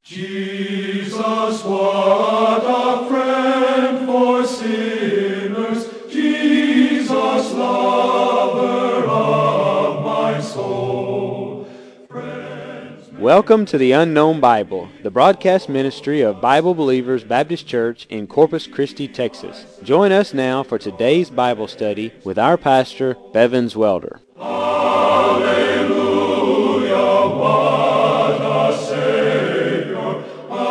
Jesus, what a friend for sinners, Jesus, lover of my soul. Welcome to the Unknown Bible, the broadcast ministry of Bible Believers Baptist Church in Corpus Christi, Texas. Join us now for today's Bible study with our pastor, Bevins Welder. Hallelujah, what a Savior.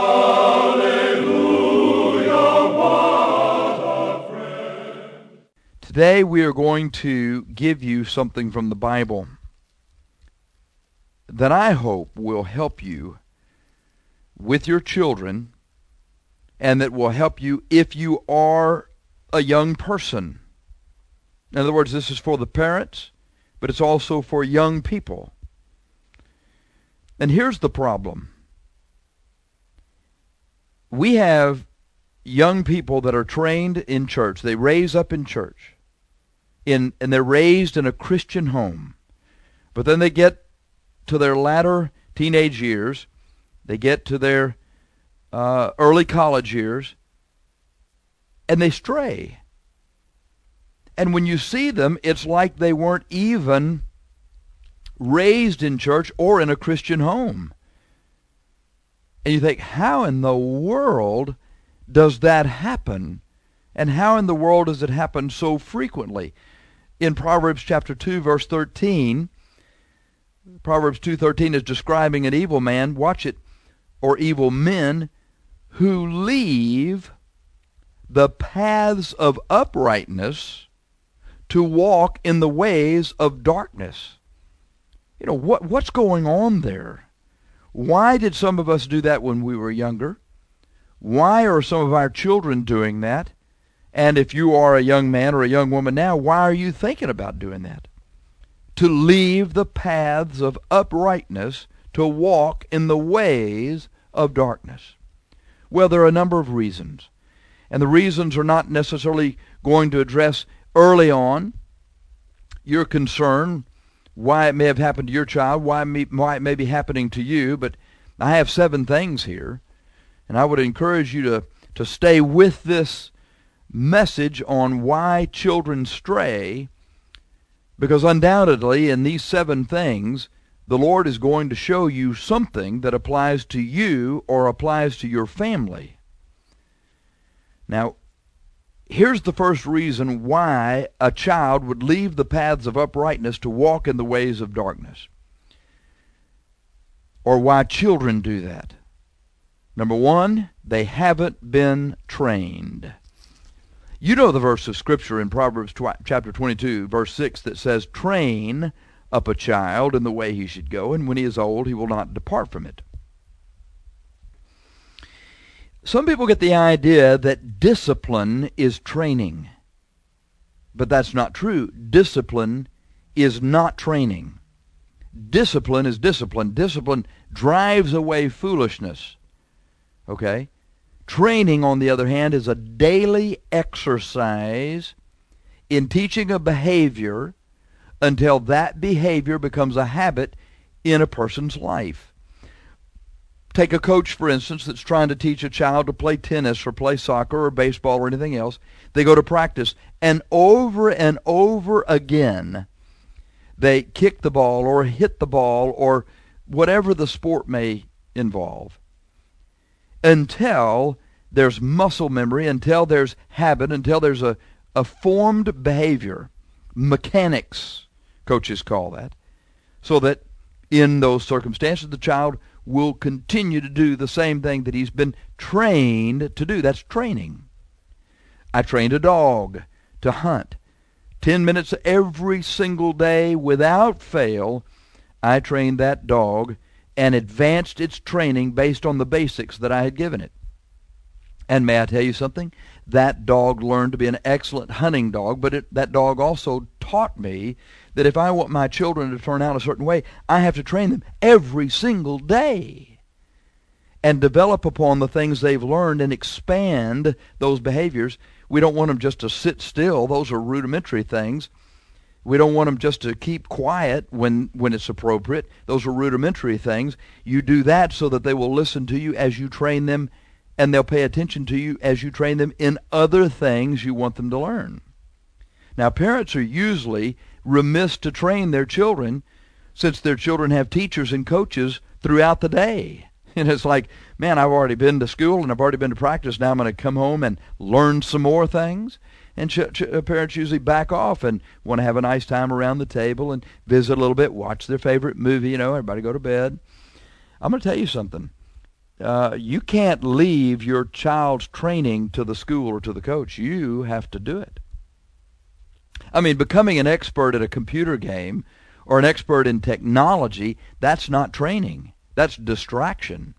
Hallelujah, what a friend. Today we are going to give you something from the Bible that I hope will help you with your children, and that will help you if you are a young person. In other words, this is for the parents, but it's also for young people. And here's the problem. We have young people that are trained in church. They raise up in church, and they're raised in a Christian home. But then they get to their latter teenage years, they get to their early college years, and they stray. And when you see them, it's like they weren't even raised in church or in a Christian home. And you think, how in the world does that happen? And how in the world does it happen so frequently? In Proverbs chapter 2, verse 13, Proverbs 2:13 is describing an evil man, watch it, or evil men, who leave the paths of uprightness to walk in the ways of darkness. You know, what's going on there? Why did some of us do that when we were younger? Why are some of our children doing that? And if you are a young man or a young woman now, why are you thinking about doing that? To leave the paths of uprightness to walk in the ways of darkness. Well, there are a number of reasons. And the reasons are not necessarily going to address early on your concern, why it may have happened to your child, why it may be happening to you. But I have 7 things here, and I would encourage you to stay with this message on why children stray, because undoubtedly in these 7 things, the Lord is going to show you something that applies to you or applies to your family. Now, here's the first reason why a child would leave the paths of uprightness to walk in the ways of darkness, or why children do that. Number 1, they haven't been trained. You know the verse of Scripture in Proverbs chapter 22, verse 6, that says, "Train up a child in the way he should go, and when he is old, he will not depart from it." Some people get the idea that discipline is training, but that's not true. Discipline is not training. Discipline is discipline. Discipline drives away foolishness. Okay? Training, on the other hand, is a daily exercise in teaching a behavior until that behavior becomes a habit in a person's life. Take a coach, for instance, that's trying to teach a child to play tennis or play soccer or baseball or anything else. They go to practice, and over again, they kick the ball or hit the ball or whatever the sport may involve, until there's muscle memory, until there's habit, until there's a formed behavior. Mechanics, coaches call that. So that in those circumstances, the child will continue to do the same thing that he's been trained to do. That's training. I trained a dog to hunt. 10 minutes every single day without fail, I trained that dog and advanced its training based on the basics that I had given it. And may I tell you something? That dog learned to be an excellent hunting dog, but that dog also taught me that if I want my children to turn out a certain way, I have to train them every single day and develop upon the things they've learned and expand those behaviors. We don't want them just to sit still. Those are rudimentary things. We don't want them just to keep quiet when it's appropriate. Those are rudimentary things. You do that so that they will listen to you as you train them, and they'll pay attention to you as you train them in other things you want them to learn. Now, parents are usually remiss to train their children, since their children have teachers and coaches throughout the day. And it's like, man, I've already been to school and I've already been to practice. Now I'm going to come home and learn some more things. And parents usually back off and want to have a nice time around the table and visit a little bit, watch their favorite movie, everybody go to bed. I'm going to tell you something. You can't leave your child's training to the school or to the coach. You have to do it. I mean, becoming an expert at a computer game or an expert in technology, that's not training. That's distraction.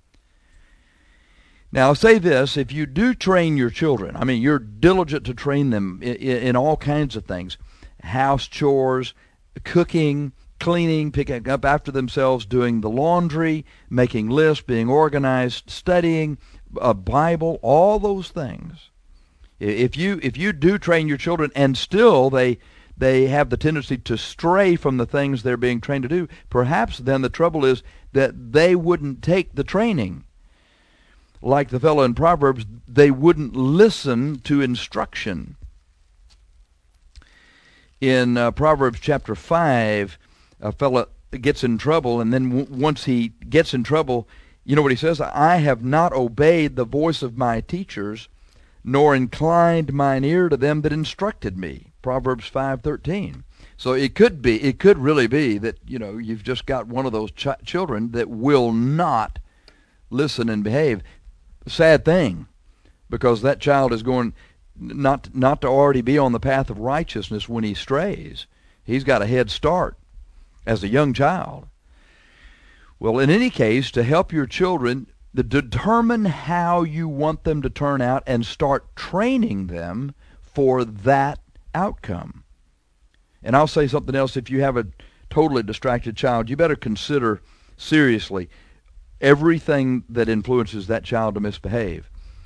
Now, I'll say this, if you do train your children, I mean, you're diligent to train them in all kinds of things, house chores, cooking, cleaning, picking up after themselves, doing the laundry, making lists, being organized, studying, a Bible, all those things. If you do train your children and still they have the tendency to stray from the things they're being trained to do, perhaps then the trouble is that they wouldn't take the training. Like the fellow in Proverbs, they wouldn't listen to instruction. In Proverbs chapter 5, a fellow gets in trouble, and then once he gets in trouble, you know what he says? I have not obeyed the voice of my teachers, nor inclined mine ear to them that instructed me. Proverbs 5:13. So it could really be that, you've just got one of those children that will not listen and behave. Sad thing, because that child is going not to already be on the path of righteousness when he strays. He's got a head start as a young child. Well, in any case, to help your children, determine how you want them to turn out and start training them for that outcome. And I'll say something else. If you have a totally distracted child, you better consider seriously everything that influences that child to misbehave.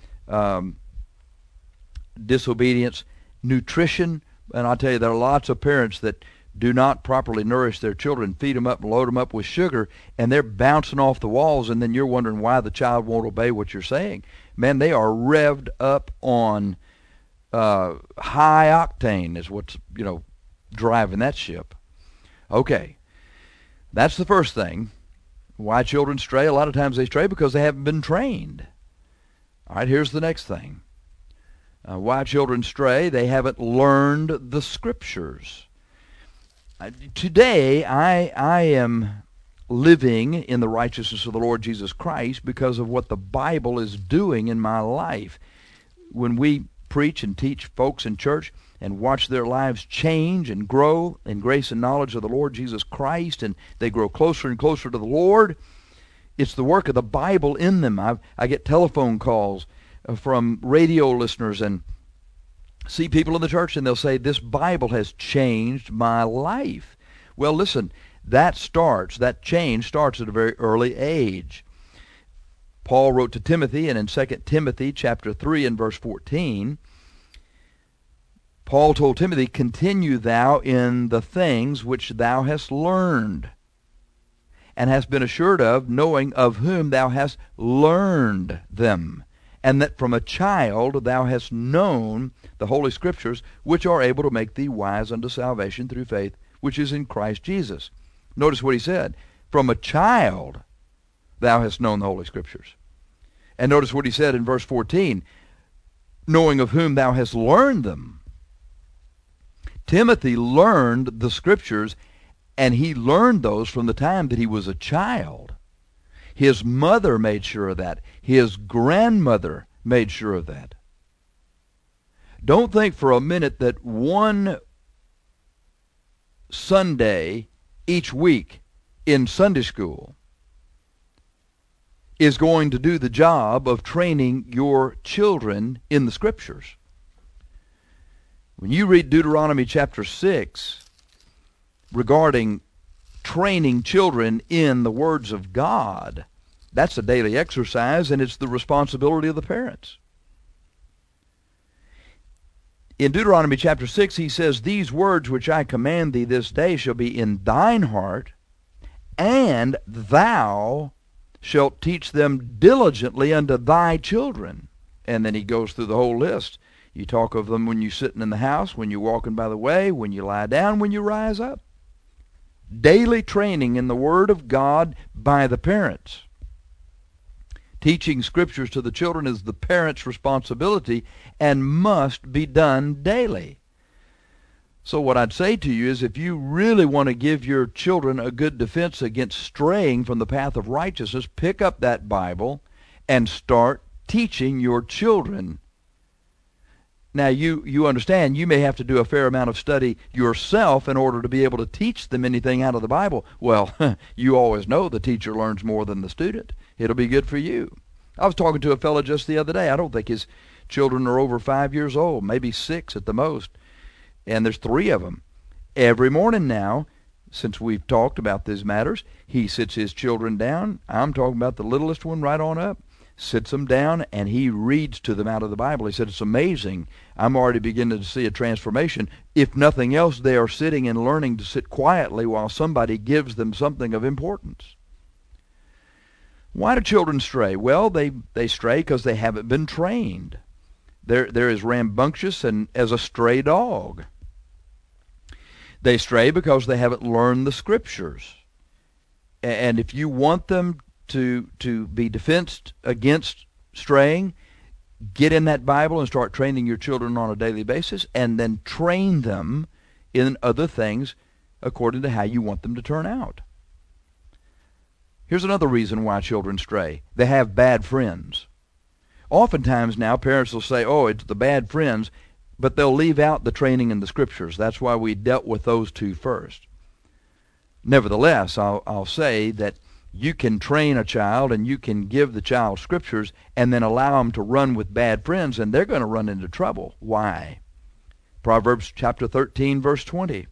Disobedience, nutrition, and I'll tell you, there are lots of parents that do not properly nourish their children, feed them up and load them up with sugar, and they're bouncing off the walls, and then you're wondering why the child won't obey what you're saying. Man, they are revved up on high octane is what's, driving that ship. Okay, that's the first thing. Why children stray? A lot of times they stray because they haven't been trained. All right, here's the next thing. Why children stray? They haven't learned the Scriptures. Today, I am living in the righteousness of the Lord Jesus Christ because of what the Bible is doing in my life. When we preach and teach folks in church and watch their lives change and grow in grace and knowledge of the Lord Jesus Christ, and they grow closer and closer to the Lord, it's the work of the Bible in them. I get telephone calls from radio listeners and see people in the church, and they'll say, this Bible has changed my life. Well, listen, that change starts at a very early age. Paul wrote to Timothy, and in 2 Timothy chapter 3 and verse 14, Paul told Timothy, continue thou in the things which thou hast learned, and hast been assured of, knowing of whom thou hast learned them, and that from a child thou hast known the Holy Scriptures, which are able to make thee wise unto salvation through faith, which is in Christ Jesus. Notice what he said. From a child thou hast known the Holy Scriptures. And notice what he said in verse 14, knowing of whom thou hast learned them. Timothy learned the Scriptures, and he learned those from the time that he was a child. His mother made sure of that. His grandmother made sure of that. Don't think for a minute that one Sunday each week in Sunday school is going to do the job of training your children in the Scriptures. When you read Deuteronomy chapter 6 regarding training children in the words of God, that's a daily exercise, and it's the responsibility of the parents. In Deuteronomy chapter 6, he says, "These words which I command thee this day shall be in thine heart, and thou shalt teach them diligently unto thy children." And then he goes through the whole list. You talk of them when you're sitting in the house, when you're walking by the way, when you lie down, when you rise up. Daily training in the Word of God by the parents. Teaching Scriptures to the children is the parents' responsibility and must be done daily. So what I'd say to you is, if you really want to give your children a good defense against straying from the path of righteousness, pick up that Bible and start teaching your children. Now, you understand you may have to do a fair amount of study yourself in order to be able to teach them anything out of the Bible. Well, you always know the teacher learns more than the student. It'll be good for you. I was talking to a fellow just the other day. I don't think his children are over 5 years old, maybe 6 at the most. And there's 3 of them. Every morning now, since we've talked about these matters, he sits his children down. I'm talking about the littlest one right on up. Sits them down, and he reads to them out of the Bible. He said, it's amazing. I'm already beginning to see a transformation. If nothing else, they are sitting and learning to sit quietly while somebody gives them something of importance. Why do children stray? Well, they stray because they haven't been trained. They're as rambunctious and as a stray dog. They stray because they haven't learned the Scriptures. And if you want them to be defensed against straying, get in that Bible and start training your children on a daily basis, and then train them in other things according to how you want them to turn out. Here's another reason why children stray. They have bad friends. Oftentimes now parents will say, oh, it's the bad friends, but they'll leave out the training in the Scriptures. That's why we dealt with those 2 first. Nevertheless, I'll say that you can train a child and you can give the child Scriptures and then allow them to run with bad friends, and they're going to run into trouble. Why? Proverbs chapter 13, verse 20.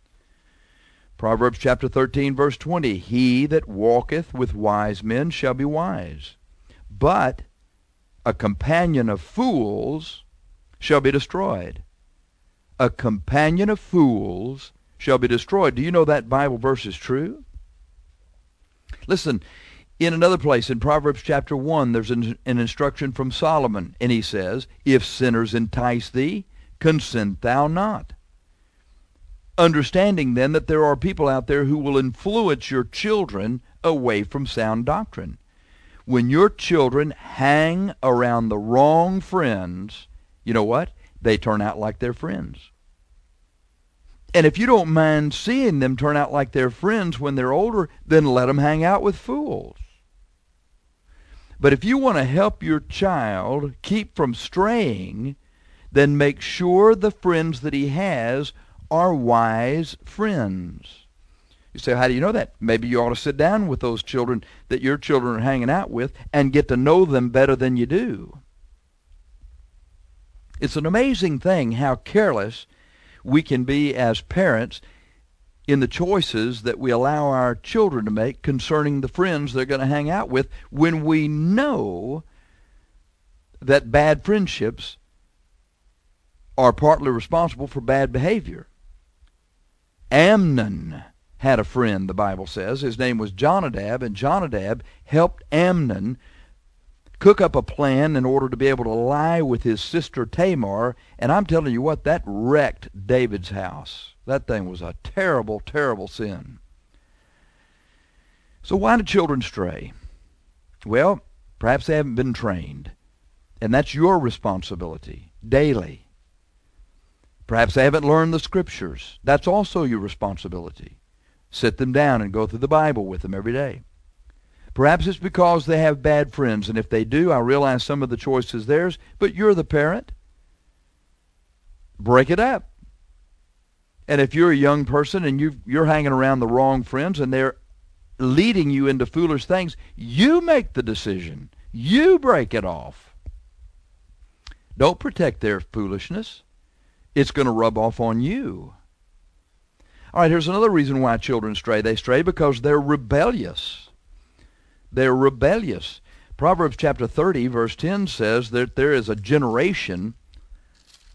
Proverbs chapter 13, verse 20. He that walketh with wise men shall be wise, but a companion of fools shall be destroyed. A companion of fools shall be destroyed. Do you know that Bible verse is true? Listen, in another place, in Proverbs chapter 1, there's an instruction from Solomon, and he says, if sinners entice thee, consent thou not. Understanding then that there are people out there who will influence your children away from sound doctrine. When your children hang around the wrong friends, you know what? They turn out like their friends. And if you don't mind seeing them turn out like their friends when they're older, then let them hang out with fools. But if you want to help your child keep from straying, then make sure the friends that he has are wise friends. You say, how do you know that? Maybe you ought to sit down with those children that your children are hanging out with and get to know them better than you do. It's an amazing thing how careless we can be as parents in the choices that we allow our children to make concerning the friends they're going to hang out with, when we know that bad friendships are partly responsible for bad behavior. Amnon had a friend, the Bible says. His name was Jonadab, and Jonadab helped Amnon cook up a plan in order to be able to lie with his sister Tamar, and I'm telling you what, that wrecked David's house. That thing was a terrible, terrible sin. So why do children stray? Well, perhaps they haven't been trained, and that's your responsibility daily. Perhaps they haven't learned the Scriptures. That's also your responsibility. Sit them down and go through the Bible with them every day. Perhaps it's because they have bad friends, and if they do, I realize some of the choice is theirs, but you're the parent. Break it up. And if you're a young person and you're hanging around the wrong friends and they're leading you into foolish things, you make the decision. You break it off. Don't protect their foolishness. It's going to rub off on you. All right, here's another reason why children stray. They stray because they're rebellious. They're rebellious. Proverbs chapter 30, verse 10 says that there is a generation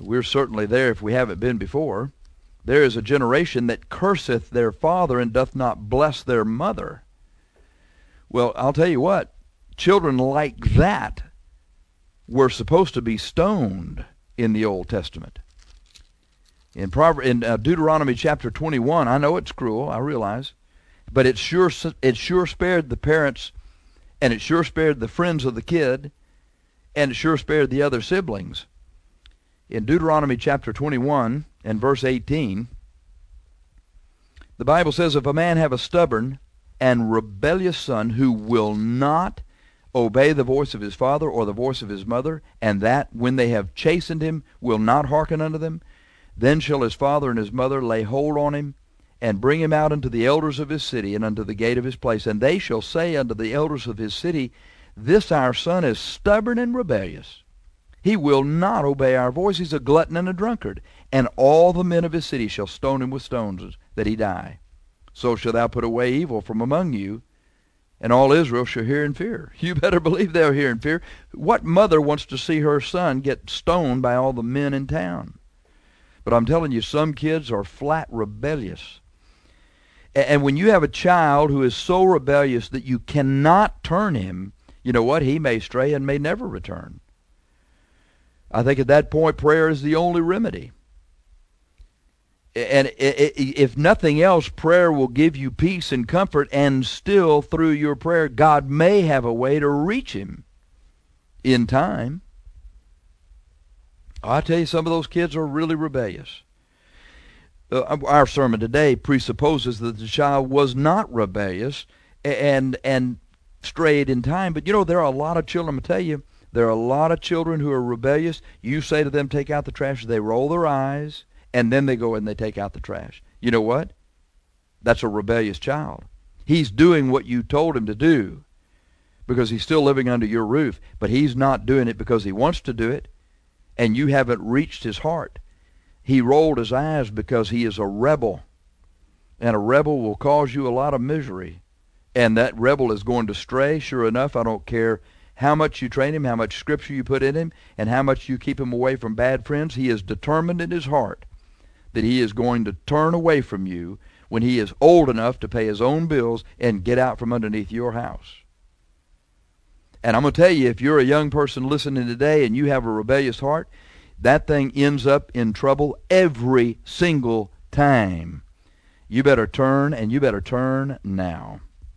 We're certainly there if we haven't been before. There is a generation that curseth their father and doth not bless their mother. Well, I'll tell you what, children like that were supposed to be stoned in the Old Testament. In Deuteronomy chapter 21, I know it's cruel, I realize, but it sure spared the parents, and it sure spared the friends of the kid, and it sure spared the other siblings. In Deuteronomy chapter 21 and verse 18, the Bible says, if a man have a stubborn and rebellious son who will not obey the voice of his father or the voice of his mother, and that when they have chastened him will not hearken unto them, then shall his father and his mother lay hold on him, and bring him out unto the elders of his city, and unto the gate of his place. And they shall say unto the elders of his city, this our son is stubborn and rebellious. He will not obey our voice. He's a glutton and a drunkard. And all the men of his city shall stone him with stones, that he die. So shalt thou put away evil from among you, and all Israel shall hear and fear. You better believe they'll hear and fear. What mother wants to see her son get stoned by all the men in town? But I'm telling you, some kids are flat rebellious. And when you have a child who is so rebellious that you cannot turn him, you know what? He may stray and may never return. I think at that point, prayer is the only remedy. And if nothing else, prayer will give you peace and comfort, and still, through your prayer, God may have a way to reach him in time. I tell you, some of those kids are really rebellious. Our sermon today presupposes that the child was not rebellious and strayed in time. But, you know, there are a lot of children, I'm going to tell you, there are a lot of children who are rebellious. You say to them, take out the trash, they roll their eyes, and then they go and they take out the trash. You know what? That's a rebellious child. He's doing what you told him to do because he's still living under your roof, but he's not doing it because he wants to do it, and you haven't reached his heart. He rolled his eyes because he is a rebel, and a rebel will cause you a lot of misery, and that rebel is going to stray. Sure enough, I don't care how much you train him, how much scripture you put in him, and how much you keep him away from bad friends. He is determined in his heart that he is going to turn away from you when he is old enough to pay his own bills and get out from underneath your house. And I'm going to tell you, if you're a young person listening today and you have a rebellious heart, that thing ends up in trouble every single time. You better turn, and you better turn now.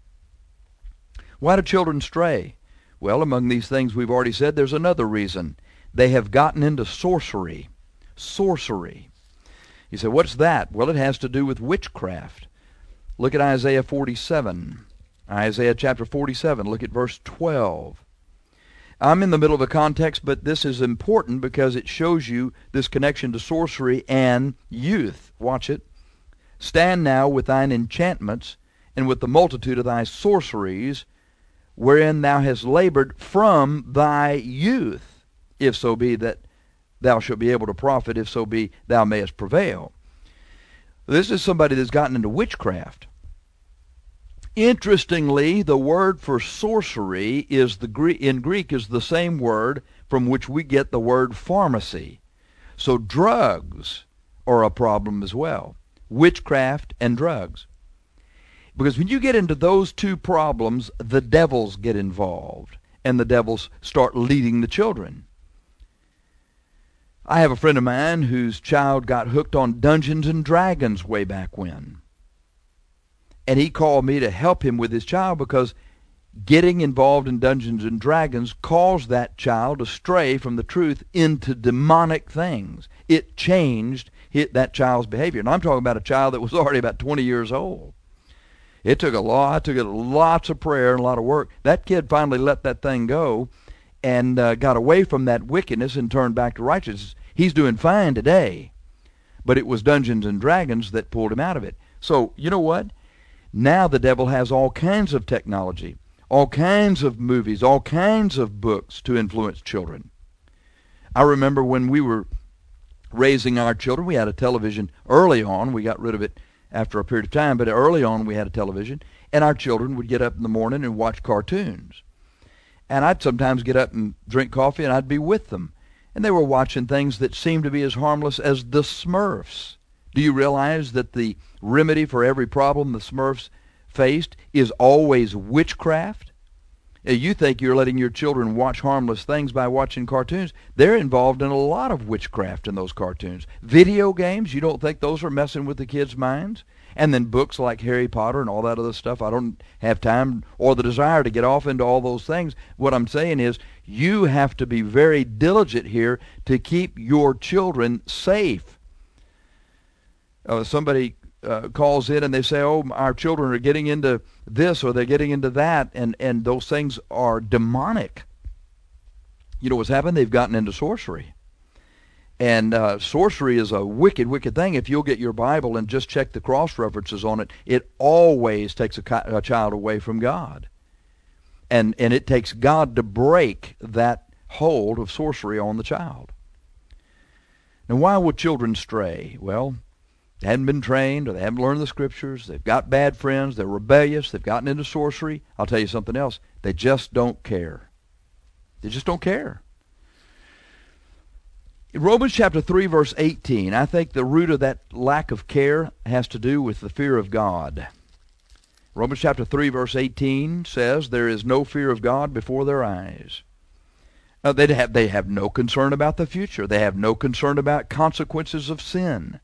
Why do children stray? Well, among these things we've already said, there's another reason. They have gotten into sorcery. Sorcery. You say, what's that? Well, it has to do with witchcraft. Look at Isaiah 47. Isaiah chapter 47, look at verse 12. I'm in the middle of a context, but this is important because it shows you this connection to sorcery and youth. Watch it. Stand now with thine enchantments and with the multitude of thy sorceries, wherein thou hast labored from thy youth, if so be that thou shalt be able to profit, if so be thou mayest prevail. This is somebody that's gotten into witchcraft. Interestingly, the word for sorcery is in Greek is the same word from which we get the word pharmacy. So drugs are a problem as well. Witchcraft and drugs. Because when you get into those two problems, the devils get involved, and the devils start leading the children. I have a friend of mine whose child got hooked on Dungeons and Dragons way back when. And he called me to help him with his child because getting involved in Dungeons and Dragons caused that child to stray from the truth into demonic things. It changed that child's behavior. And I'm talking about a child that was already about 20 years old. It took lots of prayer and a lot of work. That kid finally let that thing go and got away from that wickedness and turned back to righteousness. He's doing fine today. But it was Dungeons and Dragons that pulled him out of it. So, you know what? Now the devil has all kinds of technology, all kinds of movies, all kinds of books to influence children. I remember when we were raising our children, we had a television early on. We got rid of it after a period of time, but early on we had a television, and our children would get up in the morning and watch cartoons. And I'd sometimes get up and drink coffee, and I'd be with them. And they were watching things that seemed to be as harmless as the Smurfs. Do you realize that the remedy for every problem the Smurfs faced is always witchcraft? You think you're letting your children watch harmless things by watching cartoons. They're involved in a lot of witchcraft in those cartoons. Video games, you don't think those are messing with the kids' minds? And then books like Harry Potter and all that other stuff. I don't have time or the desire to get off into all those things. What I'm saying is you have to be very diligent here to keep your children safe. Somebody calls in and they say, oh, our children are getting into this or they're getting into that, and those things are demonic. You know what's happened? They've gotten into sorcery. And sorcery is a wicked, wicked thing. If you'll get your Bible and just check the cross-references on it, it always takes a child away from God. And it takes God to break that hold of sorcery on the child. Now, why will children stray? Well, they haven't been trained, or they haven't learned the Scriptures. They've got bad friends. They're rebellious. They've gotten into sorcery. I'll tell you something else. They just don't care. They just don't care. In Romans chapter 3, verse 18, I think the root of that lack of care has to do with the fear of God. Romans chapter 3, verse 18 says, there is no fear of God before their eyes. They have no concern about the future. They have no concern about consequences of sin.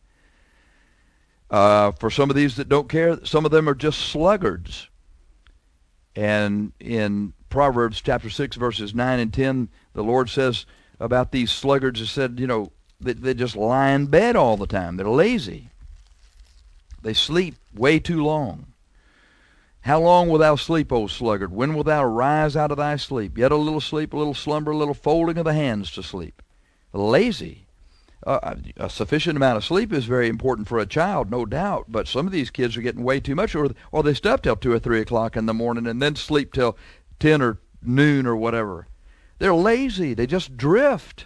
For some of these that don't care, some of them are just sluggards. And in Proverbs chapter 6, verses 9 and 10, the Lord says about these sluggards, He said, you know, they just lie in bed all the time. They're lazy. They sleep way too long. How long wilt thou sleep, O sluggard? When wilt thou arise out of thy sleep? Yet a little sleep, a little slumber, a little folding of the hands to sleep. Lazy. A sufficient amount of sleep is very important for a child, no doubt, but some of these kids are getting way too much, or they stay up till 2 or 3 o'clock in the morning and then sleep till 10 or noon or whatever. They're lazy. They just drift.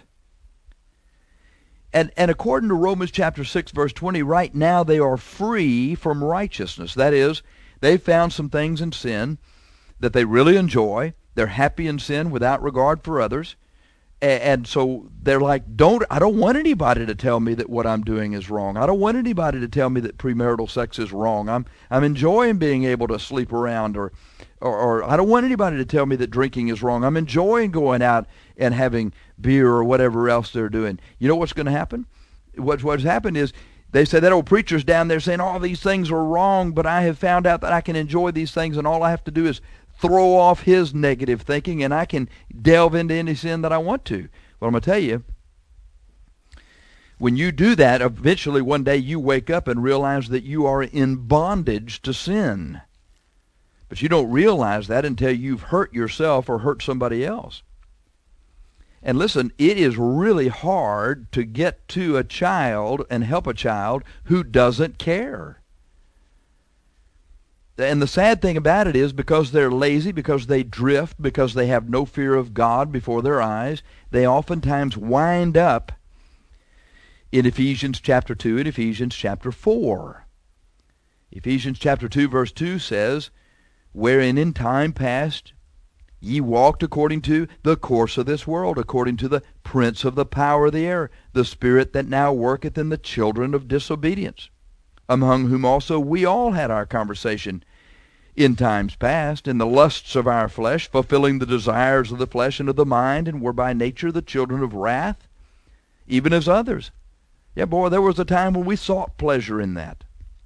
And according to Romans chapter 6, verse 20, right now they are free from righteousness. That is, they've found some things in sin that they really enjoy. They're happy in sin without regard for others. And so they're like, I don't want anybody to tell me that what I'm doing is wrong. I don't want anybody to tell me that premarital sex is wrong. I'm enjoying being able to sleep around, or I don't want anybody to tell me that drinking is wrong. I'm enjoying going out and having beer or whatever else they're doing. You know what's going to happen? What's happened is they say that old preacher's down there saying all these things are wrong, but I have found out that I can enjoy these things, and all I have to do is throw off his negative thinking, and I can delve into any sin that I want to. Well, I'm going to tell you, when you do that, eventually one day you wake up and realize that you are in bondage to sin. But you don't realize that until you've hurt yourself or hurt somebody else. And listen, it is really hard to get to a child and help a child who doesn't care. And the sad thing about it is, because they're lazy, because they drift, because they have no fear of God before their eyes, they oftentimes wind up in Ephesians chapter 2 and Ephesians chapter 4. Ephesians chapter 2 verse 2 says, wherein in time past ye walked according to the course of this world, according to the prince of the power of the air, the spirit that now worketh in the children of disobedience, among whom also we all had our conversation in times past, in the lusts of our flesh, fulfilling the desires of the flesh and of the mind, and were by nature the children of wrath, even as others. Yeah, boy, there was a time when we sought pleasure in that.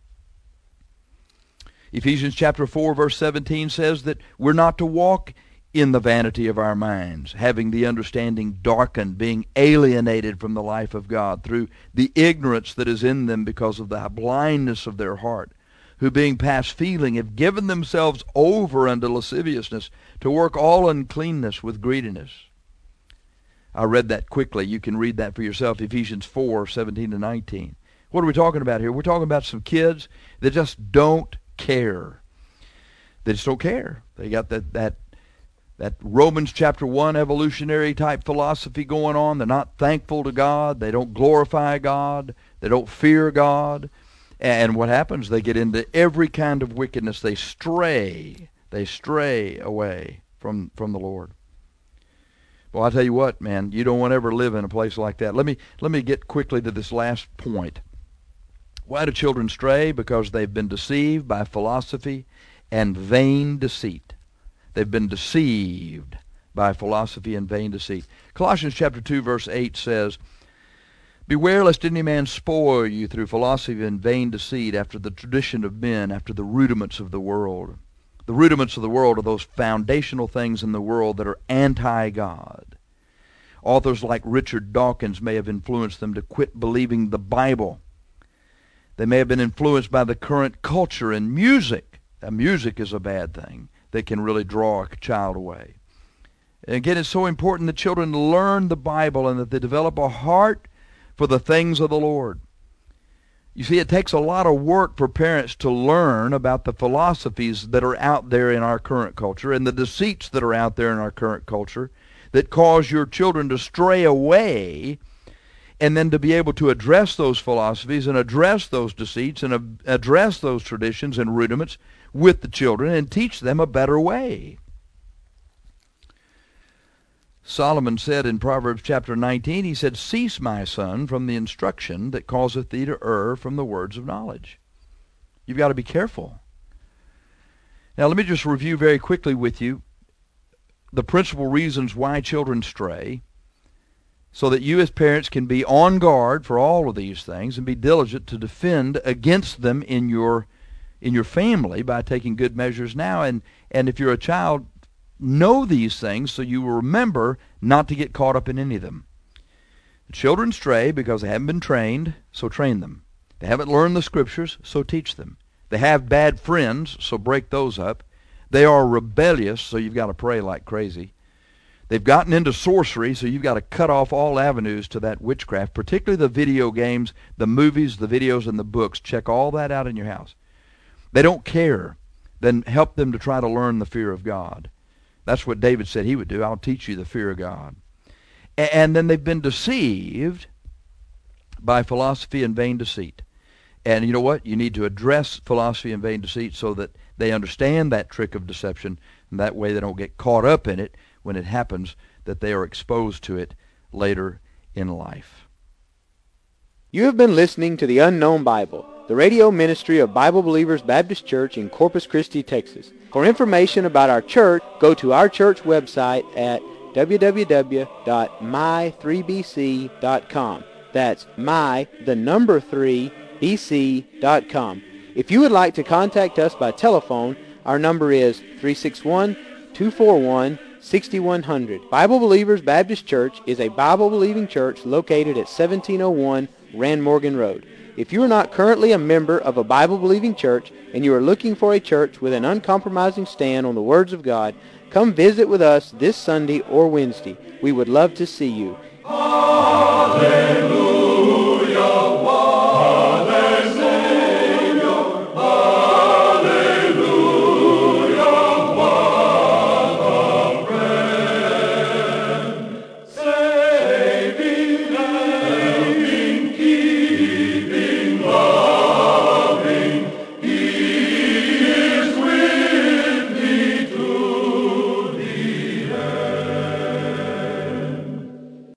Ephesians chapter 4, verse 17 says that we're not to walk in the vanity of our minds, having the understanding darkened, being alienated from the life of God through the ignorance that is in them because of the blindness of their heart, who being past feeling have given themselves over unto lasciviousness, to work all uncleanness with greediness. I read that quickly. You can read that for yourself, Ephesians 4, 17 to 19. What are we talking about here? We're talking about some kids that just don't care. They just don't care. They got that Romans chapter 1 evolutionary type philosophy going on. They're not thankful to God. They don't glorify God. They don't fear God. And what happens? They get into every kind of wickedness. They stray away from the Lord. Well, I'll tell you what, man, you don't want to ever live in a place like that. Let me get quickly to this last point. Why do children stray? Because they've been deceived by philosophy and vain deceit. They've been deceived by philosophy and vain deceit. Colossians chapter 2, verse 8 says, "Beware lest any man spoil you through philosophy and vain deceit, after the tradition of men, after the rudiments of the world." The rudiments of the world are those foundational things in the world that are anti-God. Authors like Richard Dawkins may have influenced them to quit believing the Bible. They may have been influenced by the current culture and music. Now, music is a bad thing that can really draw a child away. And again, it's so important that children learn the Bible and that they develop a heart for the things of the Lord. You see, it takes a lot of work for parents to learn about the philosophies that are out there in our current culture and the deceits that are out there in our current culture that cause your children to stray away, and then to be able to address those philosophies and address those deceits and address those traditions and rudiments with the children and teach them a better way. Solomon said in Proverbs chapter 19, he said, "Cease, my son, from the instruction that causeth thee to err from the words of knowledge." You've got to be careful. Now let me just review very quickly with you the principal reasons why children stray, so that you as parents can be on guard for all of these things and be diligent to defend against them in your family by taking good measures now. And if you're a child, know these things so you will remember not to get caught up in any of them. Children stray because they haven't been trained, so train them. They haven't learned the Scriptures, so teach them. They have bad friends, so break those up. They are rebellious, so you've got to pray like crazy. They've gotten into sorcery, so you've got to cut off all avenues to that witchcraft, particularly the video games, the movies, the videos, and the books. Check all that out in your house. They don't care. Then help them to try to learn the fear of God. That's what David said he would do. I'll teach you the fear of God. And then they've been deceived by philosophy and vain deceit. And you know what? You need to address philosophy and vain deceit so that they understand that trick of deception, and that way they don't get caught up in it when it happens, that they are exposed to it later in life. You have been listening to The Unknown Bible, the radio ministry of Bible Believers Baptist Church in Corpus Christi, Texas. For information about our church, go to our church website at www.my3bc.com. That's my3bc.com. If you would like to contact us by telephone, our number is 361-241-6100. Bible Believers Baptist Church is a Bible-believing church located at 1701 Rand Morgan Road. If you are not currently a member of a Bible-believing church and you are looking for a church with an uncompromising stand on the words of God, come visit with us this Sunday or Wednesday. We would love to see you. Hallelujah.